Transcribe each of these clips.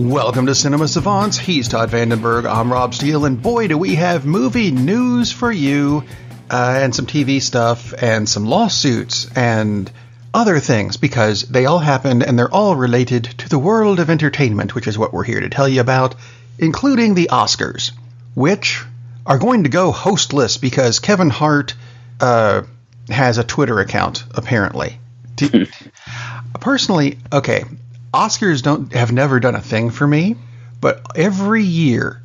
Welcome to Cinema Savants. He's Todd Vandenberg. I'm Rob Steele, and boy, do we have movie news for you, and some TV stuff, and some lawsuits, and other things, because they all happened, and they're all related to the world of entertainment, which is what we're here to tell you about, including the Oscars, which are going to go hostless because Kevin Hart has a Twitter account, apparently. Personally, okay, Oscars have never done a thing for me, but every year,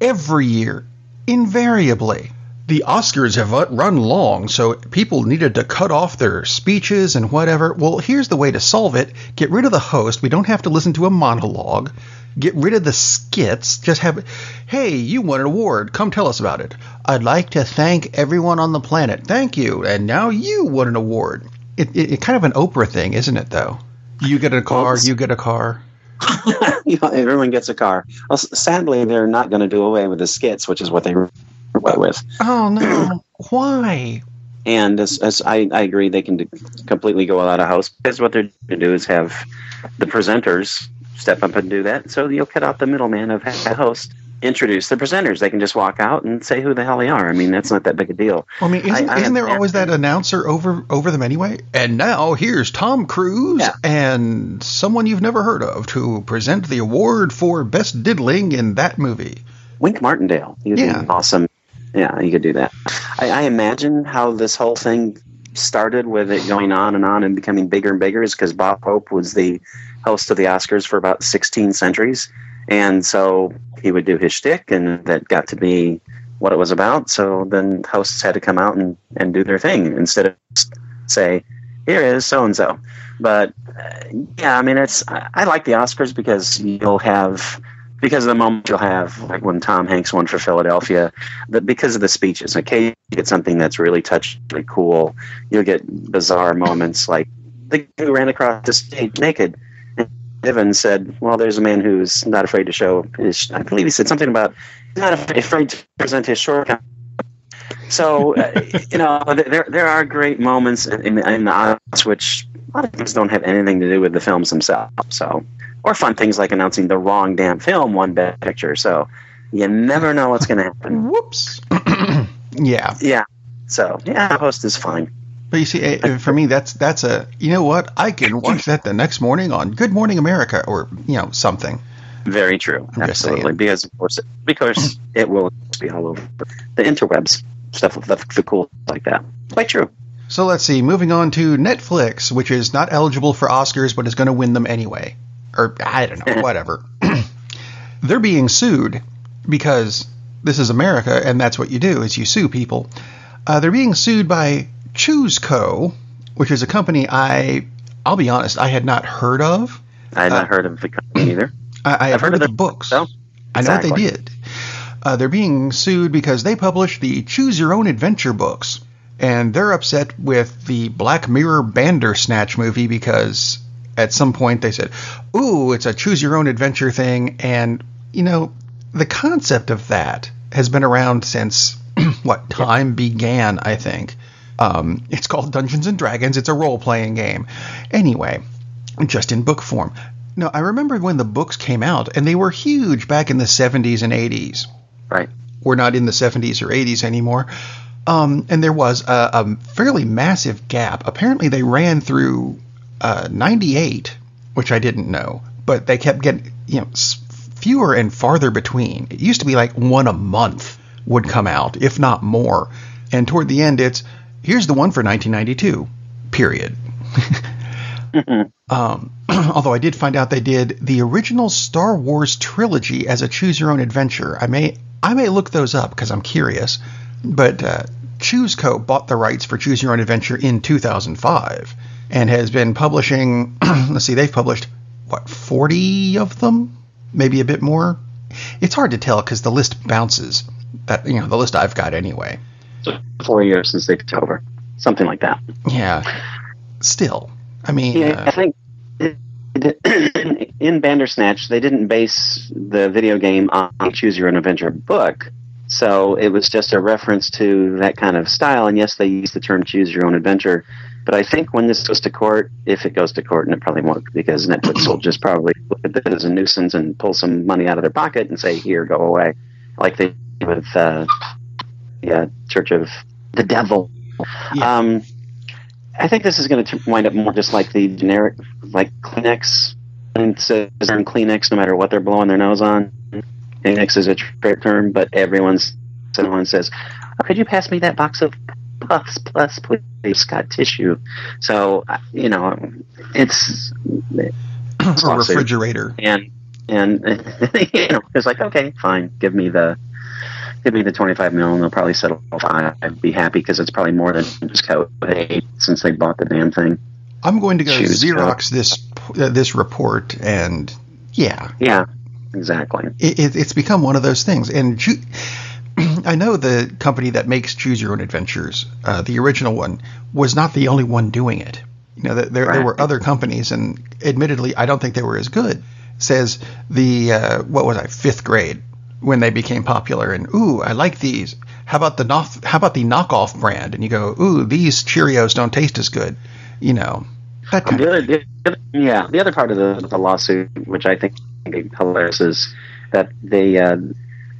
invariably, the Oscars have run long, so people needed to cut off their speeches and whatever. Well, here's the way to solve it. Get rid of the host. We don't have to listen to a monologue. Get rid of the skits. Just have, hey, you won an award. Come tell us about it. I'd like to thank everyone on the planet. Thank you. And now you won an award. It's kind of an Oprah thing, isn't it, though? You get a car, you get a car. Everyone gets a car. Well, sadly, they're not going to do away with the skits, which is what they went with. Oh, no. Why? And as I agree, they can completely go out of house, because what they're going to do is have the presenters step up and do that. So you'll cut out the middleman of a host, introduce the presenters. They can just walk out and say who the hell they are. I mean, that's not that big a deal. Well, I mean, isn't there always that announcer over them anyway? And now here's Tom Cruise and someone you've never heard of to present the award for best diddling in that movie. Wink Martindale. He would be awesome. Yeah, you could do that. I imagine how this whole thing started with it going on and becoming bigger and bigger is because Bob Hope was the host of the Oscars for about 16 centuries. And so he would do his shtick, and that got to be what it was about. So then hosts had to come out and do their thing instead of say, here is so-and-so. But, I mean, I like the Oscars because because of the moment you'll have, like when Tom Hanks won for Philadelphia, because of the speeches. Okay, you get something that's really touchingly cool. You'll get bizarre moments like the guy who ran across the stage naked. Evans said, well, there's a man who's not afraid to show his, I believe he said something about he's not afraid to present his shortcomings. So, there are great moments in the Oscars which a lot of things don't have anything to do with the films themselves. So, or fun things like announcing the wrong damn film won Best Picture. So you never know what's going to happen. Whoops. Yeah. Yeah. So, host is fine. But you see, for me, that's a, you know what? I can watch that the next morning on Good Morning America or, something. Very true. Absolutely. Because, of course, it will be all over the interwebs, stuff the cool like that. Quite true. So let's see. Moving on to Netflix, which is not eligible for Oscars, but is going to win them anyway. Or, I don't know, whatever. They're being sued because this is America, and that's what you do, is you sue people. They're being sued by ChooseCo, which is a company I'll be honest, I had not heard of. I had not heard of the company either. I've heard of the books. So, I know what they did. They're being sued because they published the Choose Your Own Adventure books, and they're upset with the Black Mirror Bandersnatch movie because at some point they said, ooh, it's a Choose Your Own Adventure thing, and, the concept of that has been around since, time began, I think. It's called Dungeons & Dragons. It's a role-playing game. Anyway, just in book form. No, I remember when the books came out, and they were huge back in the 70s and 80s. Right. We're not in the 70s or 80s anymore. And there was a fairly massive gap. Apparently, they ran through 98, which I didn't know. But they kept getting, fewer and farther between. It used to be like one a month would come out, if not more. And toward the end, here's the one for 1992, period. Although I did find out they did the original Star Wars trilogy as a Choose Your Own Adventure. I may look those up because I'm curious. But ChooseCo bought the rights for Choose Your Own Adventure in 2005 and has been publishing, let's see, they've published, 40 of them? Maybe a bit more? It's hard to tell because the list bounces. The list I've got anyway. 4 years since they took over. Something like that. Yeah. Still. I mean... Yeah, I think in Bandersnatch, they didn't base the video game on Choose Your Own Adventure book. So it was just a reference to that kind of style. And yes, they used the term Choose Your Own Adventure. But I think when this goes to court, if it goes to court, and it probably won't because Netflix will just probably at this as a nuisance and pull some money out of their pocket and say, "Here, go away," like they did with Church of the Devil. Yeah. I think this is going to wind up more just like the generic, like Kleenex. And so they're in Kleenex no matter what they're blowing their nose on. Kleenex is a trade term, but someone says, "Oh, could you pass me that box of Puffs Plus, please? Got tissue." So it's a refrigerator, and it's like, okay, fine, give me the $25 million, and they'll probably settle for $5. I'd be happy because it's probably more than just code since they bought the damn thing. I'm going to go Xerox this report, and yeah, exactly. It's become one of those things, and I know the company that makes Choose Your Own Adventures, the original one, was not the only one doing it. There were other companies, and admittedly, I don't think they were as good. Says the fifth grade when they became popular, and ooh, I like these. How about the knockoff brand? And you go, ooh, these Cheerios don't taste as good. That kind of thing. The other part of the lawsuit, which I think is hilarious, is that the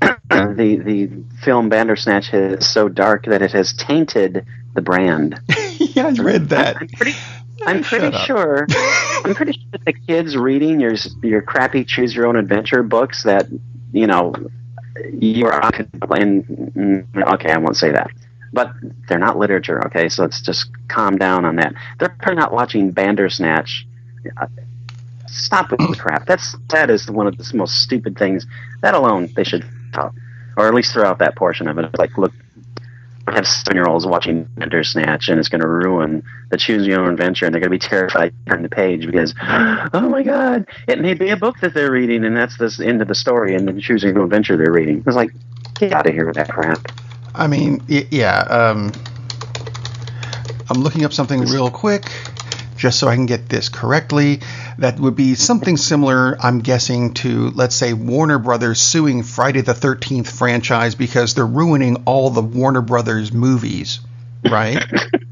film Bandersnatch is so dark that it has tainted the brand. Yeah, I read that. I'm pretty sure the kids reading your crappy Choose Your Own Adventure books that you're playing. Okay, I won't say that. But they're not literature, okay? So let's just calm down on that. They're probably not watching Bandersnatch. Stop with the crap. That is one of the most stupid things. That alone, they should talk. Or at least throw out that portion of it. Like, look, I have 7-year-olds watching Bandersnatch, and it's going to ruin the Choose Your Own Adventure, and they're going to be terrified to turn the page because, oh my God, it may be a book that they're reading, and that's the end of the story, and the Choose Your Own Adventure they're reading. It's like, get out of here with that crap. I mean, yeah. I'm looking up something real quick, just so I can get this correctly. That would be something similar, I'm guessing, to, let's say, Warner Brothers suing Friday the 13th franchise because they're ruining all the Warner Brothers movies, right?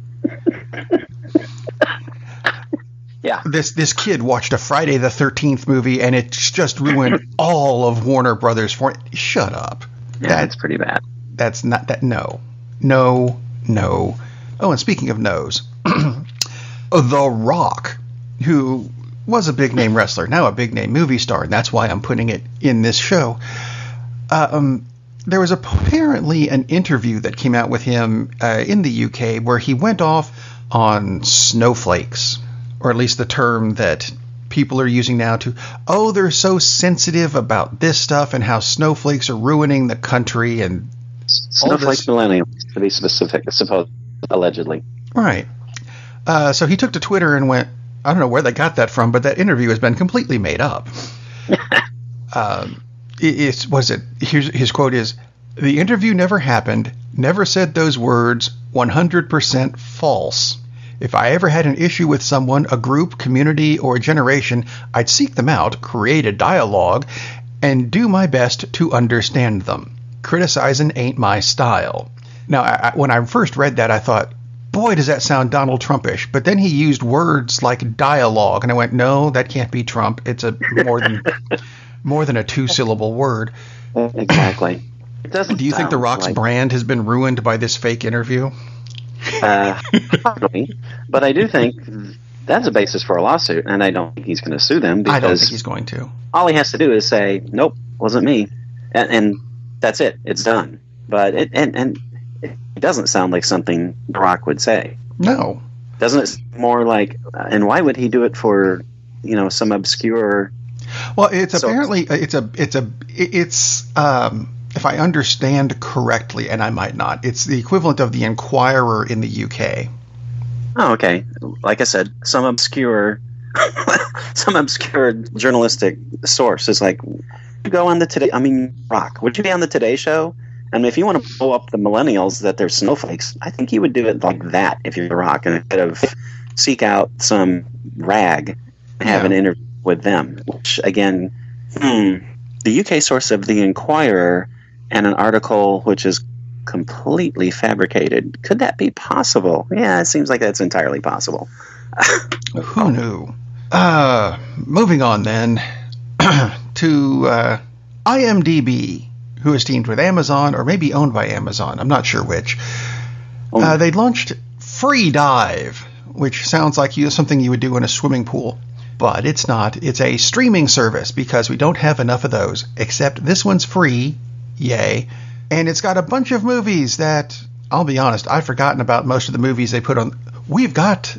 Yeah. This kid watched a Friday the 13th movie, and it's just ruined all of Warner Brothers. Shut up. Yeah, that's pretty bad. That's not that. No. Oh, and speaking of no's, The Rock, who was a big name wrestler, now a big name movie star, and that's why I'm putting it in this show. There was apparently an interview that came out with him in the UK where he went off on snowflakes, or at least the term that people are using now to, they're so sensitive about this stuff and how snowflakes are ruining the country and snowflake millennials, to be specific, allegedly. Right. So he took to Twitter and went, I don't know where they got that from, but that interview has been completely made up. His quote is, "The interview never happened, never said those words, 100% false. If I ever had an issue with someone, a group, community, or a generation, I'd seek them out, create a dialogue, and do my best to understand them. Criticizing ain't my style." Now, when I first read that, I thought, boy, does that sound Donald Trumpish. But then he used words like dialogue, and I went, no, that can't be Trump. It's a more than a 2-syllable word. Exactly. Do you think The Rock's brand has been ruined by this fake interview? Probably. But I do think that's a basis for a lawsuit, and I don't think he's going to sue them. Because I don't think he's going to. All he has to do is say, nope, wasn't me. And that's it. It's done. But it doesn't sound like something The Rock would say. No. Doesn't it more like, and why would he do it for, some obscure... Well, it's apparently, it's if I understand correctly, and I might not, it's the equivalent of the Inquirer in the UK. Oh, okay. Like I said, some obscure journalistic source is like, go on the Today, Rock, would you be on the Today Show? And if you want to blow up the millennials that they're snowflakes, I think you would do it like that if you're The Rock, instead of seek out some rag and have an interview with them. Which, again, the UK source of the Inquirer and an article which is completely fabricated. Could that be possible? Yeah, it seems like that's entirely possible. Who knew? Moving on then. to IMDb, who is teamed with Amazon, or maybe owned by Amazon. I'm not sure which. They launched Free Dive, which sounds like something you would do in a swimming pool. But it's not. It's a streaming service because we don't have enough of those. Except this one's free. Yay. And it's got a bunch of movies that, I'll be honest, I've forgotten about most of the movies they put on. We've got,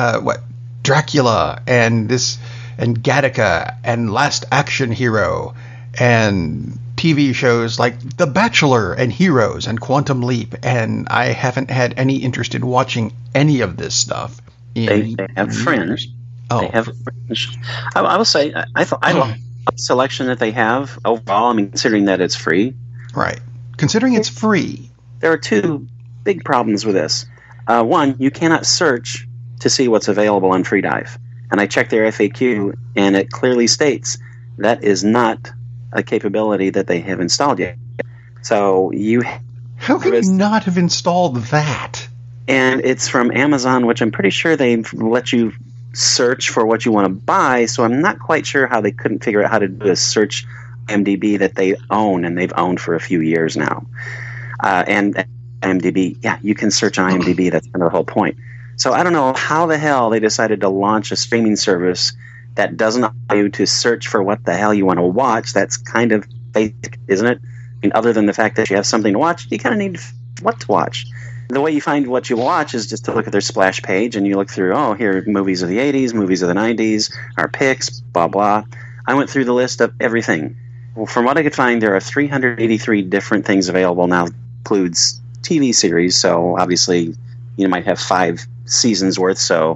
Dracula and Gattaca and Last Action Hero and TV shows like The Bachelor and Heroes and Quantum Leap. And I haven't had any interest in watching any of this stuff. They have Fringe. Oh. They have Fringe. I will say, I love the selection that they have overall. I mean, considering that it's free. Right. Considering it's free. There are two big problems with this. One, you cannot search to see what's available on Free Dive. And I checked their FAQ, and it clearly states that is not a capability that they have installed yet. So How can you not have installed that? And it's from Amazon, which I'm pretty sure they've let you search for what you want to buy. So I'm not quite sure how they couldn't figure out how to do a search IMDb that they own, and they've owned for a few years now. And IMDb, yeah, you can search on IMDb. That's kind of the whole point. So I don't know how the hell they decided to launch a streaming service that doesn't allow you to search for what the hell you want to watch. That's kind of basic, isn't it? I mean, other than the fact that you have something to watch, you kind of need what to watch. The way you find what you watch is just to look at their splash page, and you look through, here are movies of the 80s, movies of the 90s, our picks, blah, blah. I went through the list of everything. Well, from what I could find, there are 383 different things available now. Includes TV series, so obviously you might have 5 seasons worth, so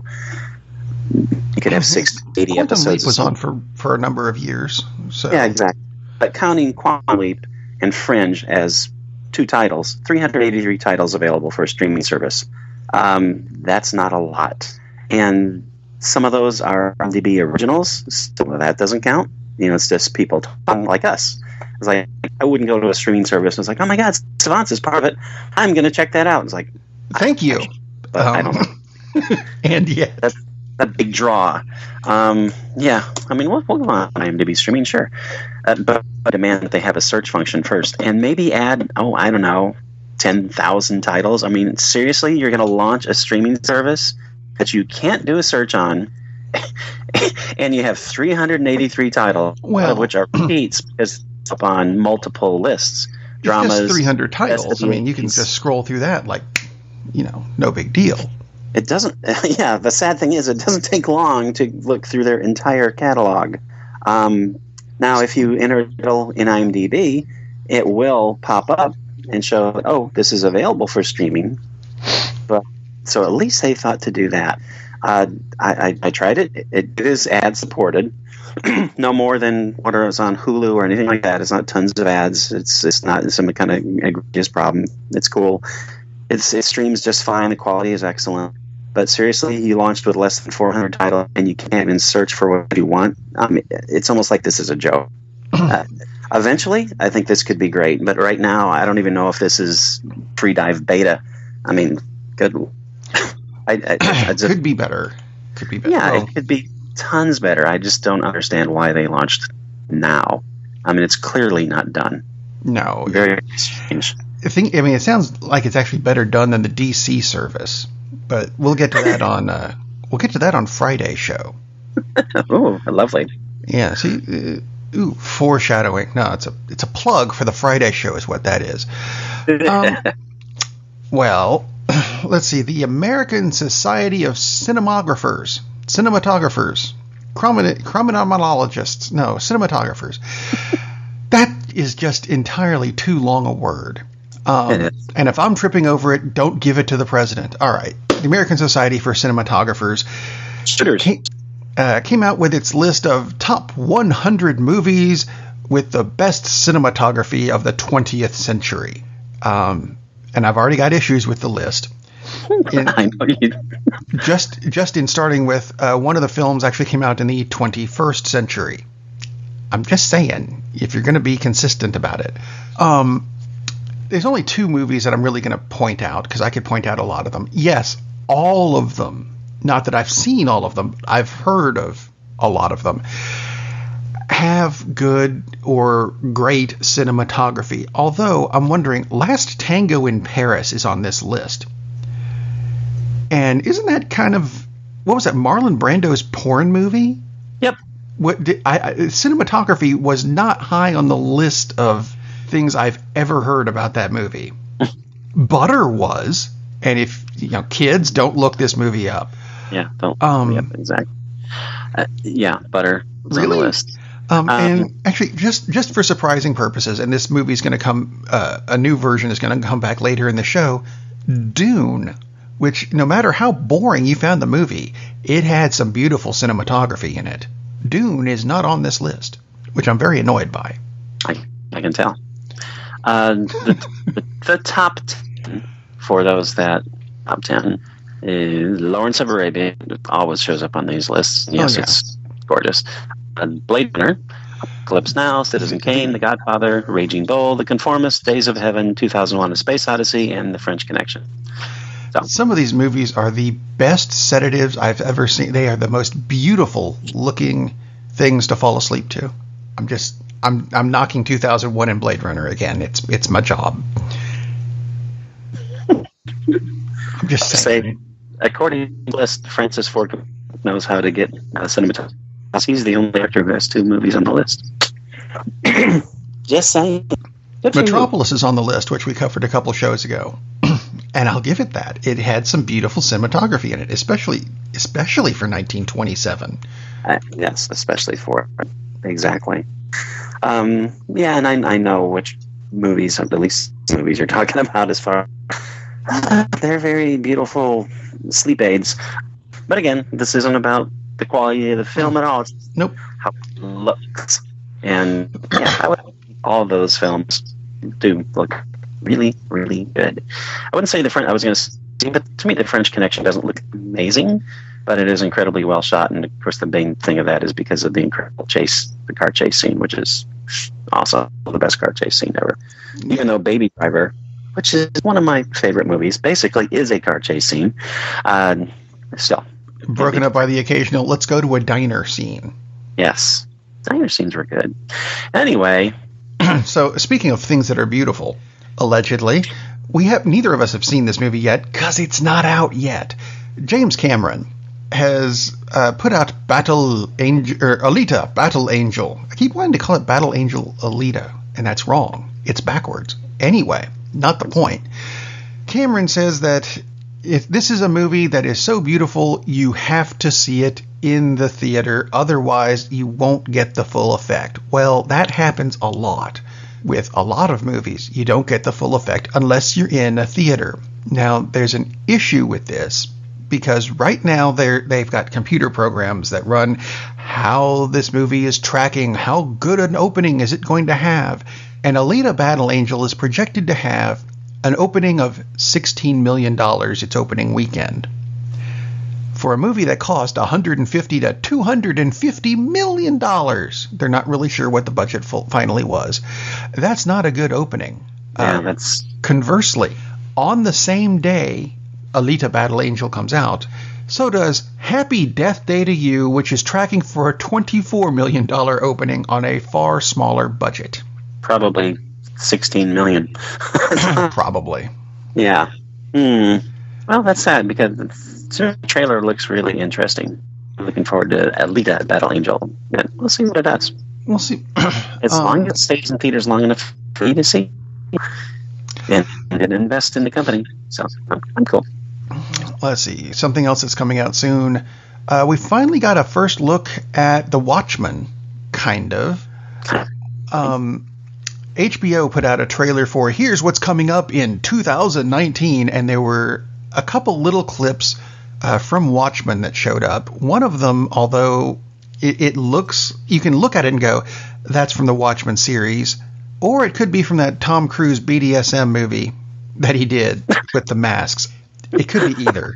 you could have 60, 80 Quantum episodes. Leap was on for a number of years. So. Yeah, exactly. But counting Quantum Leap and Fringe as 2 titles, 383 titles available for a streaming service. That's not a lot. And some of those are IMDb originals, so that doesn't count. It's just people talking like us. It's like, I wouldn't go to a streaming service and it's like, oh my God, Savants is part of it. I'm going to check that out. It's like, thank you. But I don't know. And yeah. That's a big draw. Yeah, I mean, we'll go on IMDb streaming, sure. But I demand that they have a search function first. And maybe add, I don't know, 10,000 titles. I mean, seriously, you're going to launch a streaming service that you can't do a search on, and you have 383 titles, of which are repeats because it's up on multiple lists. Dramas. It's just 300 titles. I mean, you can just scroll through that like, no big deal. It doesn't. Yeah, the sad thing is, it doesn't take long to look through their entire catalog. Now, if you enter it in IMDb, it will pop up and show, this is available for streaming. But so at least they thought to do that. I tried it. It is ad supported. No more than what is on Hulu or anything like that. It's not tons of ads. It's not some kind of egregious problem. It's cool. It streams just fine. The quality is excellent. But seriously, you launched with less than 400 titles, and you can't even search for what you want. I mean, it's almost like this is a joke. Eventually, I think this could be great. But right now, I don't even know if this is Free Dive beta. I mean, good. Could be better. Could be better. Yeah, it could be tons better. I just don't understand why they launched now. I mean, it's clearly not done. No. Very strange. It sounds like it's actually better done than the DC service. But we'll get to that on Friday's show. Oh, lovely. Yeah. See, foreshadowing. No, it's a plug for the Friday show, is what that is. Well, let's see. The American Society of Cinematographers, chronomenologists. No, cinematographers. That is just entirely too long a word. And if I'm tripping over it, don't give it to the president. All right. The American Society for Cinematographers came out with its list of top 100 movies with the best cinematography of the 20th century. And I've already got issues with the list. I know you. Just in starting with one of the films actually came out in the 21st century. I'm just saying, if you're going to be consistent about it. There's only 2 movies that I'm really going to point out, because I could point out a lot of them. Yes, all of them. Not that I've seen all of them. I've heard of a lot of them. have good or great cinematography. Although I'm wondering, Last Tango in Paris is on this list. And isn't that kind of, what was that, Marlon Brando's porn movie? Yep. Cinematography was not high on the list of things I've ever heard about that movie. Butter was, and if kids, don't look this movie up. Yeah, don't. Yep, exactly. Butter was on the list. And actually, just for surprising purposes, and this movie is going to come, a new version is going to come back later in the show, Dune, which no matter how boring you found the movie, it had some beautiful cinematography in it. Dune is not on this list, which I'm very annoyed by. I can tell. The top 10 for those that top 10 is Lawrence of Arabia. It always shows up on these lists. Yes, it's gorgeous. Blade Runner, Apocalypse Now, Citizen Kane, The Godfather, Raging Bull, The Conformist, Days of Heaven, 2001: A Space Odyssey, and The French Connection. So, some of these movies are the best sedatives I've ever seen. They are the most beautiful looking things to fall asleep to. I'm knocking 2001 and Blade Runner again. It's my job. I'm just saying. According to the list, Francis Ford knows how to get cinematography. He's the only actor who has 2 movies on the list. Just saying. Metropolis is on the list, which we covered a couple shows ago. And I'll give it that. It had some beautiful cinematography in it, especially for 1927. Yes, especially for it. Exactly. And I know which movies, at least movies you're talking about as far. They're very beautiful sleep aids. But again, this isn't about the quality of the film at all. It's how it looks. And all of those films do look really, really good. I wouldn't say I was going to say, but to me, The French Connection doesn't look amazing, but it is incredibly well shot. And of course, the main thing of that is because of the incredible the car chase scene, which is awesome. The best car chase scene ever. Even though Baby Driver, which is one of my favorite movies, basically is a car chase scene, still. Broken up by the occasional, let's go to a diner scene. Yes. Diner scenes were good. Anyway. So, speaking of things that are beautiful, allegedly, neither of us have seen this movie yet, because it's not out yet. James Cameron has put out Alita, Battle Angel. I keep wanting to call it Battle Angel Alita, and that's wrong. It's backwards. Anyway, not the point. Cameron says that if this is a movie that is so beautiful, you have to see it in the theater, otherwise you won't get the full effect. Well, that happens a lot. With a lot of movies, you don't get the full effect unless you're in a theater. Now, there's an issue with this, because right now they've got computer programs that run how this movie is tracking, how good an opening is it going to have. And Alita Battle Angel is projected to have an opening of $16 million its opening weekend. For a movie that cost $150 to $250 million, they're not really sure what the budget finally was. That's not a good opening. That's... Conversely, on the same day Alita Battle Angel comes out, so does Happy Death Day to You, which is tracking for a $24 million opening on a far smaller budget. Probably 16 million. Probably. Yeah. Well, that's sad because the trailer looks really interesting. I'm looking forward to Alita Battle Angel. Yeah, we'll see what it does. We'll see. As long as it stays in theaters long enough for me to see, and invest in the company. So I'm cool. Let's see. Something else that's coming out soon. We finally got a first look at The Watchmen, kind of. HBO put out a trailer for here's what's coming up in 2019, and there were a couple little clips from Watchmen that showed up. One of them, although it looks, you can look at it and go, that's from the Watchmen series, or it could be from that Tom Cruise BDSM movie that he did with the masks. It could be either.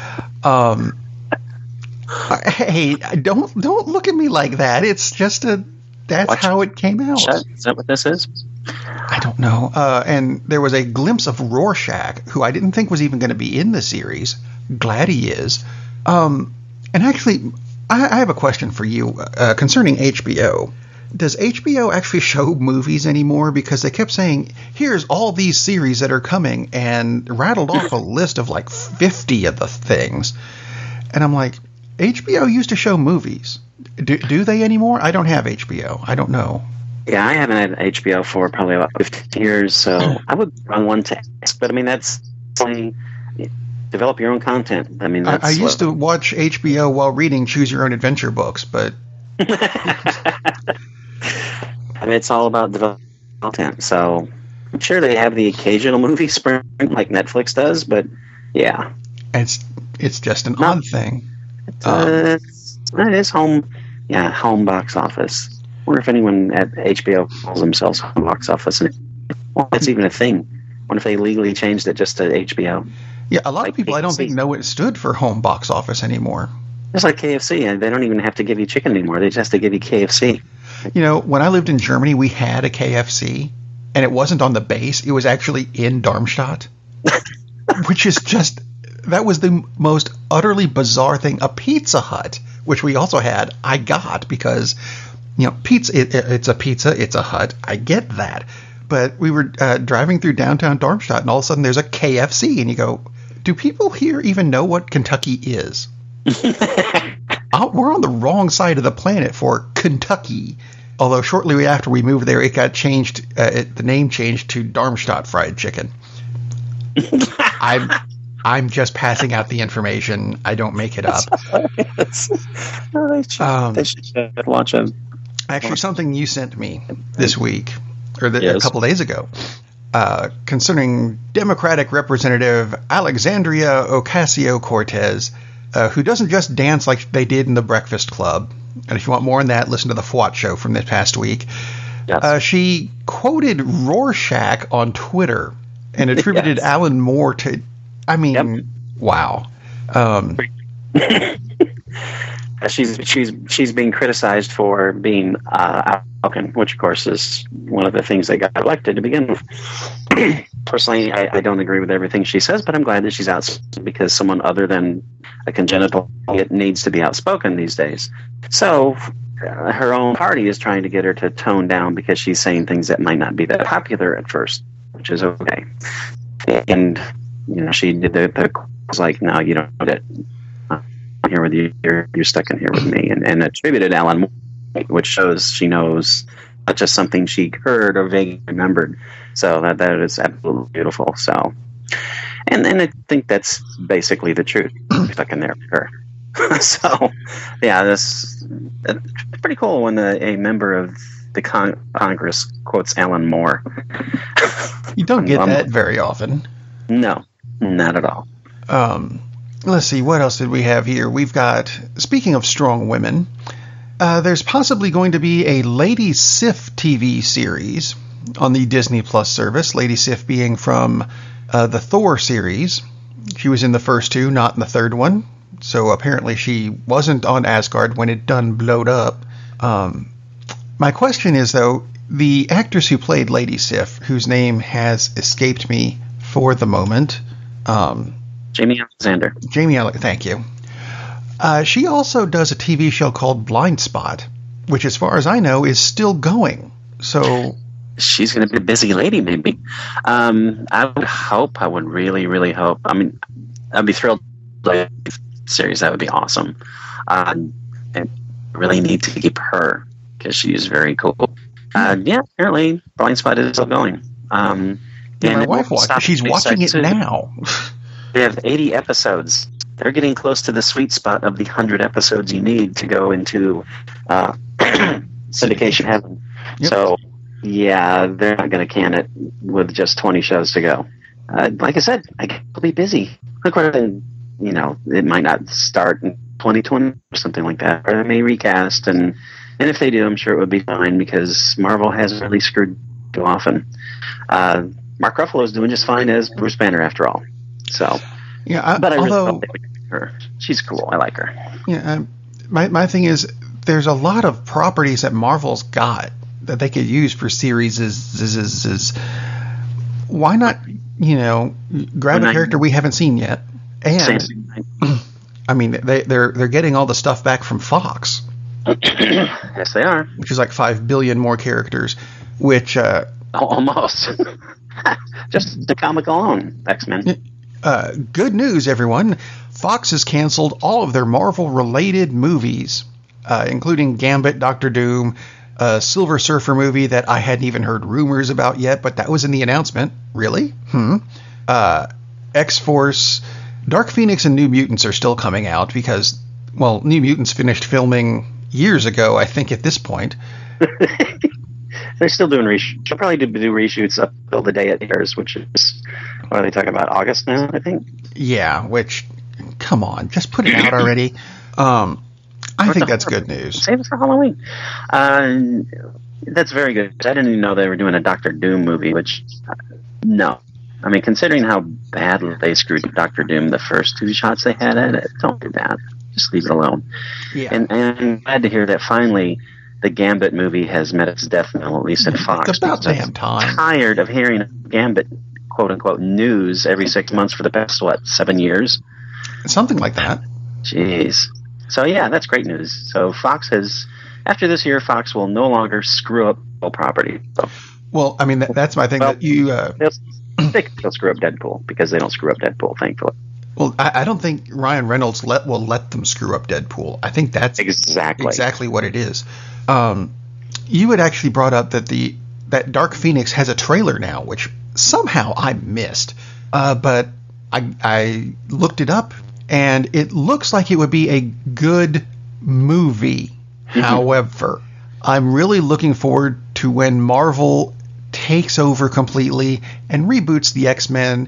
Hey, don't look at me like that. It's just that's how it came out. Is that what this is? I don't know. And there was a glimpse of Rorschach, who I didn't think was even going to be in the series. Glad he is. And actually, I have a question for you concerning HBO. does HBO actually show movies anymore? Because they kept saying, here's all these series that are coming, and rattled off a list of like 50 of the things. And I'm like, HBO used to show movies. Do they anymore? I don't have HBO. I don't know. Yeah, I haven't had HBO for probably about 15 years, so I would run one to ask. But I mean, that's like, develop your own content. I mean, that's I used to watch HBO while reading Choose Your Own Adventure books, but I mean, it's all about developing content. So I'm sure they have the occasional movie spring like Netflix does, but yeah, it's just an odd thing. It is home box office. I wonder if anyone at HBO calls themselves home box office. Well, that's even a thing. I wonder if they legally changed it just to HBO. Yeah, a lot of people KFC. I don't think know it stood for home box office anymore. It's like KFC. They don't even have to give you chicken anymore. They just have to give you KFC. You know, when I lived in Germany, we had a KFC, and it wasn't on the base. It was actually in Darmstadt, which is just, that was the most utterly bizarre thing. A Pizza Hut, which we also had, I got because, you know, pizza. It's a pizza. It's a hut. I get that. But we were driving through downtown Darmstadt, and all of a sudden there's a KFC, and you go, do people here even know what Kentucky is? We're on the wrong side of the planet for Kentucky. Although shortly after we moved there, it got changed. The name changed to Darmstadt Fried Chicken. I'm just passing out the information. I don't make it up. They should watch them. Actually, something you sent me this week, or a couple days ago, concerning Democratic Representative Alexandria Ocasio-Cortez, who doesn't just dance like they did in the Breakfast Club. And if you want more on that, listen to the FWAT show from this past week. Yes. She quoted Rorschach on Twitter and attributed Alan Moore to, I mean, wow. She's being criticized for being outspoken, which of course is one of the things that got elected to begin with. Personally, I don't agree with everything she says, but I'm glad that she's outspoken because someone other than a congenital idiot needs to be outspoken these days. So her own party is trying to get her to tone down because she's saying things that might not be that popular at first, which is okay. And you know, she did the was like, no, you don't know that. I'm here with you. You're stuck in here with me, and attributed Alan Moore, which shows she knows not just something she heard or vaguely remembered. So that is absolutely beautiful. So, and I think that's basically the truth. Stuck in there with her. So, yeah, that's pretty cool when a member of the Congress quotes Alan Moore. You don't get that very often. No, not at all. Let's see, what else did we have here? We've got, speaking of strong women, there's possibly going to be a Lady Sif TV series on the Disney Plus service. Lady Sif being from the Thor series. She was in the first two, not in the third one. So apparently she wasn't on Asgard when it done blowed up. My question is, though, the actress who played Lady Sif, whose name has escaped me for the moment, Jamie Alexander. Thank you. She also does a TV show called Blind Spot, which, as far as I know, is still going. So she's going to be a busy lady, maybe. I would really, really hope. I mean, I'd be thrilled. Series, that would be awesome. And really need to keep her because she's very cool. Apparently Blind Spot is still going. My wife watches. She's watching it now. They have 80 episodes. They're getting close to the sweet spot of the 100 episodes you need to go into syndication heaven. Yep. So, yeah, they're not going to can it with just 20 shows to go. Like I said, I guess I'll be busy. Look what you know, it might not start in 2020 or something like that, or they may recast, and if they do, I'm sure it would be fine because Marvel hasn't really screwed too often. Mark Ruffalo is doing just fine as Bruce Banner, after all. So, yeah, but I really hope they would get her. She's cool. I like her. Yeah, my thing is, there's a lot of properties that Marvel's got that they could use for series. Why not, you know, grab a character we haven't seen yet? And I mean, they're getting all the stuff back from Fox, Yes, they are. Which is like 5 billion more characters, which... almost. Just the comic alone, X-Men. Good news, everyone. Fox has canceled all of their Marvel-related movies, including Gambit, Doctor Doom, a Silver Surfer movie that I hadn't even heard rumors about yet, but that was in the announcement. Really? X-Force, Dark Phoenix, and New Mutants are still coming out because, well, New Mutants finished filming years ago, I think, at this point. They're still doing reshoots. They'll probably do reshoots up till the day it airs, which is, what are they talking about, August now, I think? Yeah, which, come on, just put it out already. I think that's good news. Save it for Halloween. That's very good. I didn't even know they were doing a Doctor Doom movie, which, no. I mean, considering how badly they screwed Doctor Doom the first 2 shots they had at it, don't do that. Just leave it alone. Yeah. And I'm glad to hear that finally the Gambit movie has met its death knell, at least at Fox. It's about damn time. I'm tired of hearing Gambit, quote-unquote, news every 6 months for the past, 7 years? Something like that. Jeez. So, yeah, that's great news. So Fox has, after this year, Fox will no longer screw up property. So, well, I mean, that's my thing. well, that you they'll screw up Deadpool because they don't screw up Deadpool, thankfully. Well, I don't think Ryan Reynolds will let them screw up Deadpool. I think that's exactly what it is. You had actually brought up that Dark Phoenix has a trailer now, which somehow I missed. But I looked it up, and it looks like it would be a good movie. Mm-hmm. However, I'm really looking forward to when Marvel takes over completely and reboots the X-Men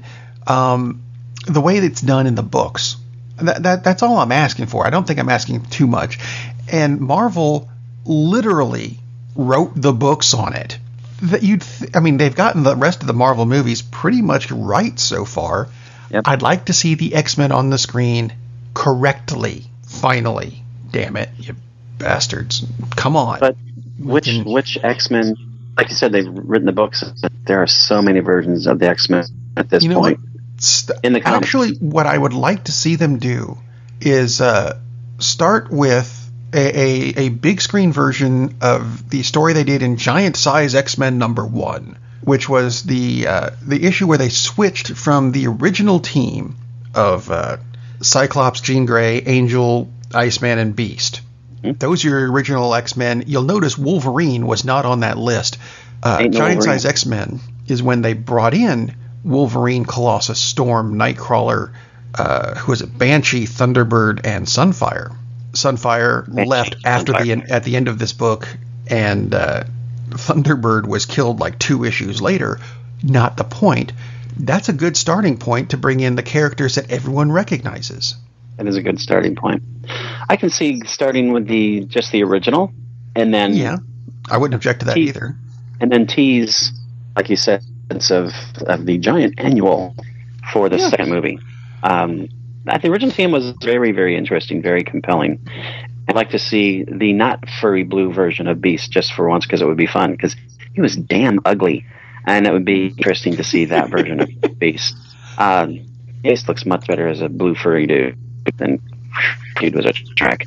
the way it's done in the books. That's all I'm asking for. I don't think I'm asking too much. And Marvel literally wrote the books on it. They've gotten the rest of the Marvel movies pretty much right so far. Yep. I'd like to see the X-Men on the screen correctly, finally. Damn it, you bastards. Come on. But which X-Men, like you said, they've written the books. There are so many versions of the X-Men at this point. In the comics. Actually, what I would like to see them do is start with a big screen version of the story they did in Giant Size X-Men #1, which was the issue where they switched from the original team of Cyclops, Jean Grey, Angel, Iceman, and Beast. Mm-hmm. Those are your original X-Men. You'll notice Wolverine was not on that list. Giant Size X-Men is when they brought in Wolverine, Colossus, Storm, Nightcrawler, who was it? Banshee, Thunderbird, and Sunfire. Sunfire left after at the end of this book, and Thunderbird was killed like 2 issues later. Not the point. That's a good starting point to bring in the characters that everyone recognizes. That is a good starting point. I can see starting with just the original, and then I wouldn't object to that either. And then tease, like you said, of the giant annual for the second movie. The original theme was very, very interesting, very compelling. I'd like to see the not furry blue version of Beast just for once because it would be fun because he was damn ugly, and it would be interesting to see that version of Beast. Beast looks much better as a blue furry dude than dude was a track.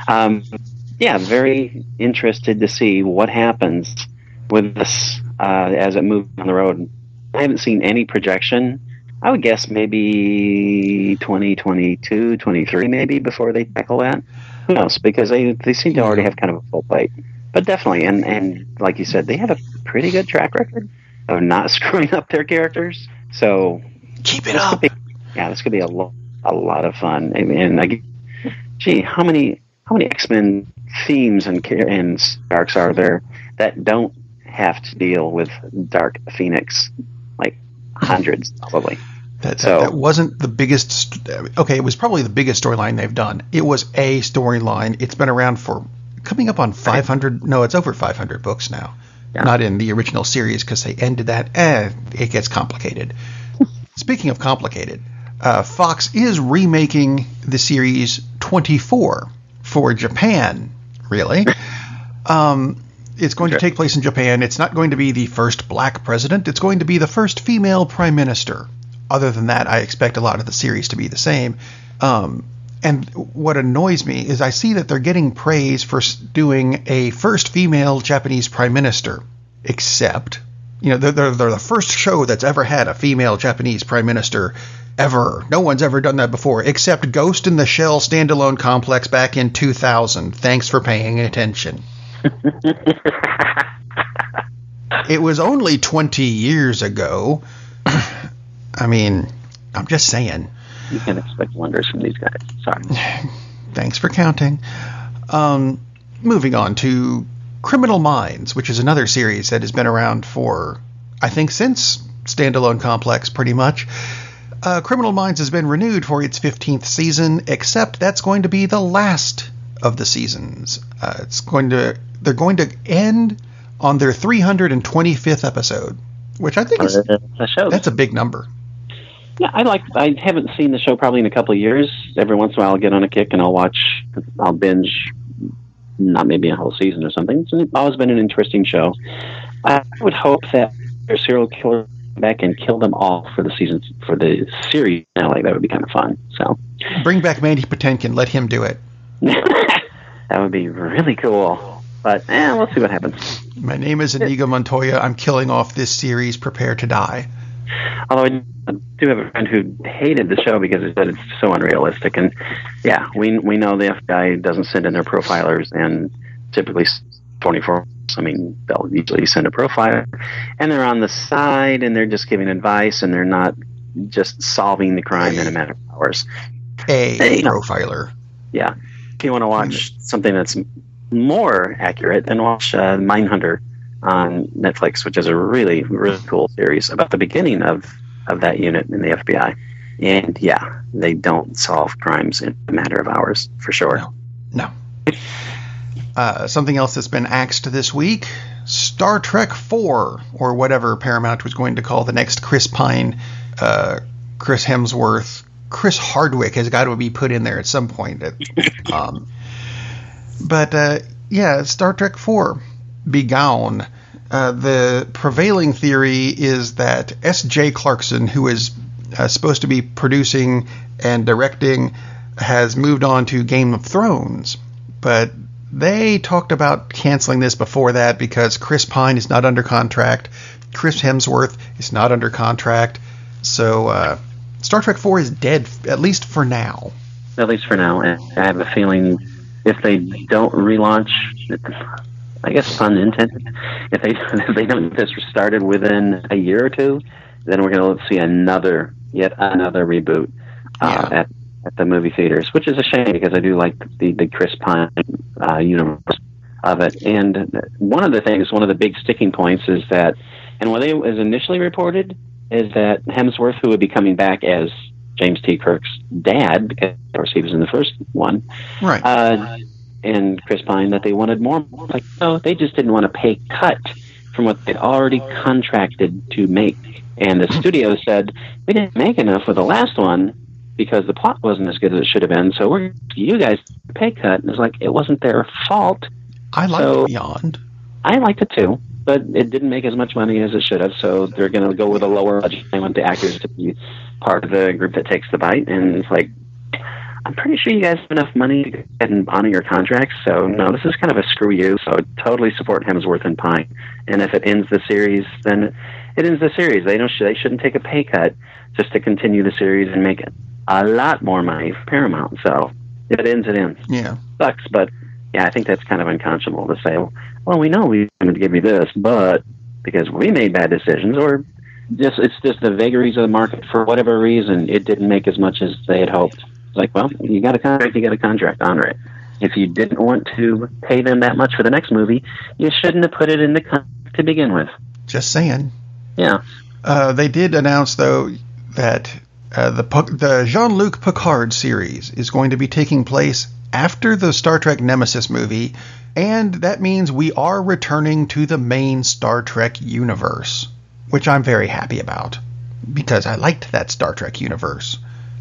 Very interested to see what happens with this as it moves on the road. I haven't seen any projection. I would guess maybe 2022, 23 maybe before they tackle that. Who knows? Because they seem to already have kind of a full plate. But definitely, and like you said, they have a pretty good track record of not screwing up their characters. So keep it up. This could be a lot of fun. And how many X-Men themes and arcs are there that don't have to deal with Dark Phoenix? Like hundreds, probably. That wasn't the biggest. Okay, it was probably the biggest storyline they've done. It was a storyline. It's been around for coming up on 500. No, it's over 500 books now. Yeah. Not in the original series because they ended that. It gets complicated. Speaking of complicated, Fox is remaking the series 24 for Japan. Really? It's going to take place in Japan. It's not going to be the first black president. It's going to be the first female prime minister. Other than that, I expect a lot of the series to be the same. And what annoys me is I see that they're getting praise for doing a first female Japanese prime minister. Except, they're the first show that's ever had a female Japanese prime minister ever. No one's ever done that before, except Ghost in the Shell standalone complex back in 2000. Thanks for paying attention. It was only 20 years ago. I mean, I'm just saying. You can't expect wonders from these guys. Sorry. Thanks for counting. Moving on to Criminal Minds, which is another series that has been around for, I think, since Standalone Complex, pretty much. Criminal Minds has been renewed for its 15th season, except that's going to be the last of the seasons. They're going to end on their 325th episode, which I think that's a big number. Yeah, I haven't seen the show probably in a couple of years. Every once in a while I'll get on a kick and I'll binge, not maybe a whole season or something. It's always been an interesting show. I would hope that their serial killer come back and kill them all for the series finale. That would be kind of fun. So bring back Mandy Patinkin, let him do it. That would be really cool. But we'll see what happens. My name is Inigo Montoya. I'm killing off this series. Prepare to die. Although I do have a friend who hated the show because he said it's so unrealistic. And yeah, we know the FBI doesn't send in their profilers, and typically 24. I mean, they'll usually send a profiler, and they're on the side, and they're just giving advice, and they're not just solving the crime in a matter of hours. Profiler. Yeah. If you want to watch something that's more accurate, then watch Mindhunter on Netflix, which is a really, really cool series about the beginning of that unit in the FBI. And yeah, they don't solve crimes in a matter of hours, for sure. No. Something else that's been axed this week, Star Trek 4, or whatever Paramount was going to call the next Chris Pine, Chris Hemsworth, Chris Hardwick has got to be put in there at some point. But Star Trek 4, Begone. The prevailing theory is that S.J. Clarkson, who is supposed to be producing and directing, has moved on to Game of Thrones. But they talked about canceling this before that because Chris Pine is not under contract. Chris Hemsworth is not under contract. So Star Trek 4 is dead, at least for now. At least for now. And I have a feeling if they don't relaunch, I guess pun intended, if they don't get this started within a year or two, then we're going to see yet another reboot at the movie theaters, which is a shame because I do like the Chris Pine universe of it. And one of the big sticking points is that, and what was initially reported is that Hemsworth, who would be coming back as James T. Kirk's dad, because of course he was in the first one, right? And Chris Pine, that they wanted more. Like, no, they just didn't want to pay cut from what they'd already contracted to make. And the studio said, we didn't make enough with the last one because the plot wasn't as good as it should have been, so we're going to you guys pay cut. And it's like, it wasn't their fault. I liked Beyond. I liked it too, but it didn't make as much money as it should have, so they're going to go with a lower budget. They want the actors to be part of the group that takes the bite, and it's like, I'm pretty sure you guys have enough money to go ahead and honor your contracts, so no, this is kind of a screw you, so totally support Hemsworth and Pine. And if it ends the series, then it ends the series. They shouldn't take a pay cut just to continue the series and make a lot more money for Paramount. So if it ends, it ends. Yeah. Sucks, but yeah, I think that's kind of unconscionable to say, well, we know we going to give you this, but because we made bad decisions, or it's just the vagaries of the market, for whatever reason, it didn't make as much as they had hoped. It's like, well, you got a contract, honor it. If you didn't want to pay them that much for the next movie, you shouldn't have put it in the contract to begin with. Just saying. Yeah. They did announce, though, that the Jean-Luc Picard series is going to be taking place after the Star Trek Nemesis movie, and that means we are returning to the main Star Trek universe, which I'm very happy about, because I liked that Star Trek universe.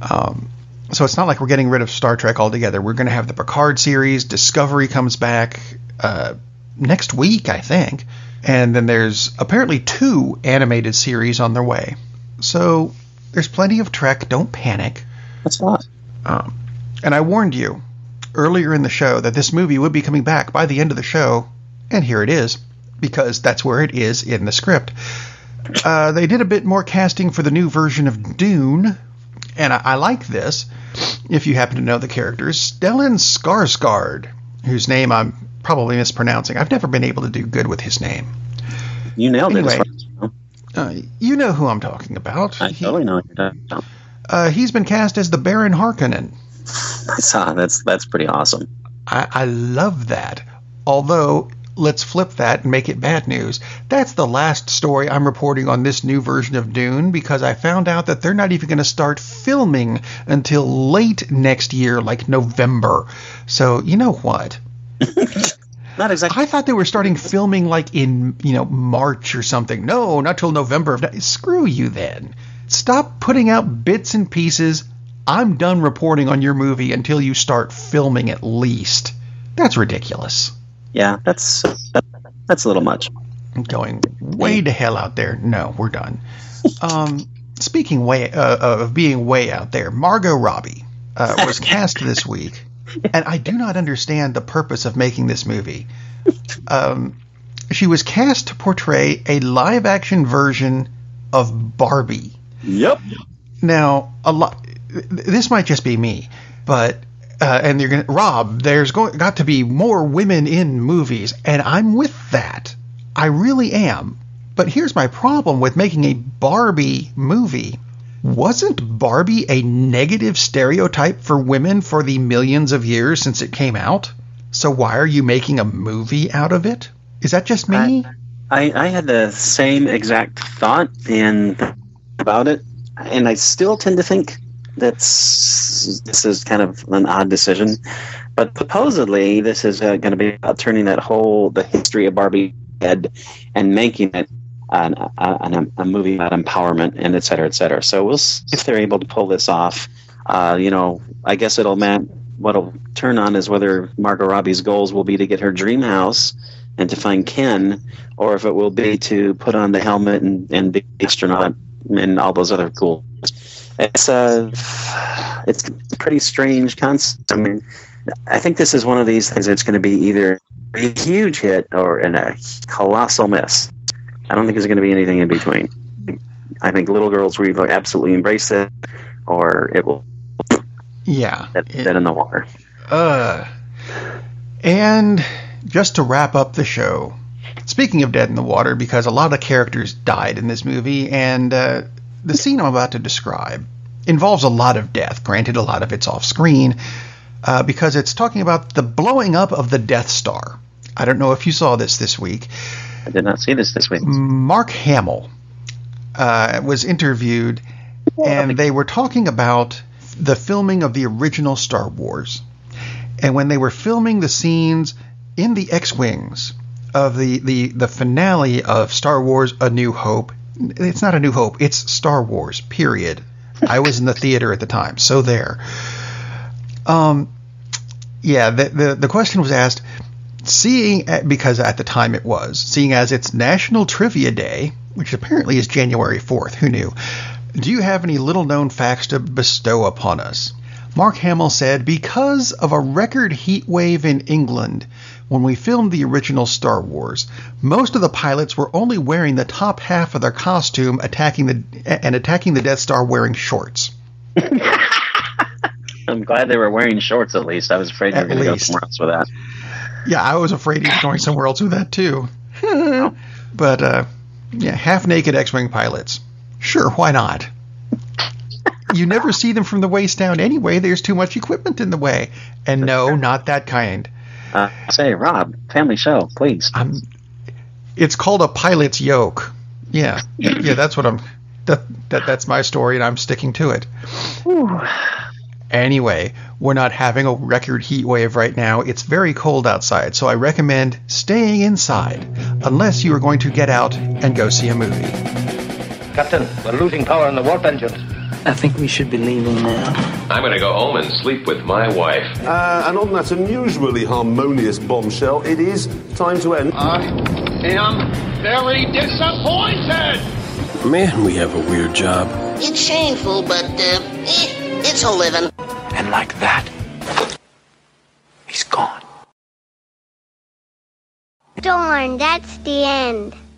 So it's not like we're getting rid of Star Trek altogether. We're going to have the Picard series. Discovery comes back next week, I think. And then there's apparently 2 animated series on their way. So there's plenty of Trek. Don't panic. That's a lot. And I warned you earlier in the show that this movie would be coming back by the end of the show, and here it is, because that's where it is in the script. They did a bit more casting for the new version of Dune, and I like this. If you happen to know the characters, Stellan Skarsgård, whose name I'm probably mispronouncing. I've never been able to do good with his name. You nailed it. You know who I'm talking about. I totally know what you're talking about. He's been cast as the Baron Harkonnen. I saw. That's pretty awesome. I love that. Although, let's flip that and make it bad news. That's the last story I'm reporting on this new version of Dune, because I found out that they're not even going to start filming until late next year, like November. So, you know what? Not exactly. I thought they were starting filming like in, March or something. No, not till November. Screw you then. Stop putting out bits and pieces. I'm done reporting on your movie until you start filming at least. That's ridiculous. Yeah, that's a little much. I'm going way to hell out there. No, we're done. Speaking of being way out there, Margot Robbie was cast this week, and I do not understand the purpose of making this movie. She was cast to portray a live-action version of Barbie. Yep. Now, this might just be me, but and you're going to, Rob, there's got to be more women in movies, and I'm with that. I really am. But here's my problem with making a Barbie movie. Wasn't Barbie a negative stereotype for women for the millions of years since it came out? So why are you making a movie out of it? Is that just me? I had the same exact thought about it, and I still tend to think this is kind of an odd decision. But supposedly this is going to be about turning the history of Barbie head and making it a movie about empowerment and et cetera, et cetera. So we'll see if they're able to pull this off. I guess what'll turn on is whether Margot Robbie's goals will be to get her dream house and to find Ken, or if it will be to put on the helmet and be the astronaut and all those other cool. It's a pretty strange concept. I mean, I think this is one of these things that's going to be either a huge hit or a colossal miss. I don't think there's going to be anything in between. I think little girls will either absolutely embrace it, or it will dead in the water. And just to wrap up the show, speaking of dead in the water, because a lot of characters died in this movie, and the scene I'm about to describe involves a lot of death. Granted, a lot of it's off screen, because it's talking about the blowing up of the Death Star. I don't know if you saw this week. I did not see this week. Mark Hamill was interviewed, and they were talking about the filming of the original Star Wars. And when they were filming the scenes in the X-Wings of the finale of Star Wars A New Hope, it's not A New Hope, it's Star Wars, period. I was in the theater at the time, so there. The question was asked, because at the time it was, seeing as it's National Trivia Day, which apparently is January 4th, who knew, do you have any little-known facts to bestow upon us? Mark Hamill said, because of a record heat wave in England when we filmed the original Star Wars, most of the pilots were only wearing the top half of their costume attacking the Death Star wearing shorts. I'm glad they were wearing shorts at least. I was afraid you were going to go somewhere else with that. Yeah, I was afraid he was going somewhere else with that too. But, half-naked X-Wing pilots. Sure, why not? You never see them from the waist down anyway. There's too much equipment in the way. And no, not that kind. Say, Rob, family show, please. It's called a pilot's yoke. Yeah, that's what that's my story, and I'm sticking to it. Whew. Anyway, we're not having a record heat wave right now. It's very cold outside, so I recommend staying inside, unless you are going to get out and go see a movie. Captain, we're losing power in the warp engines. I think we should be leaving now. I'm going to go home and sleep with my wife. And on that unusually harmonious bombshell, it is time to end. I am very disappointed! Man, we have a weird job. It's shameful, but, it's a living. And like that, gone. Darn, that's the end.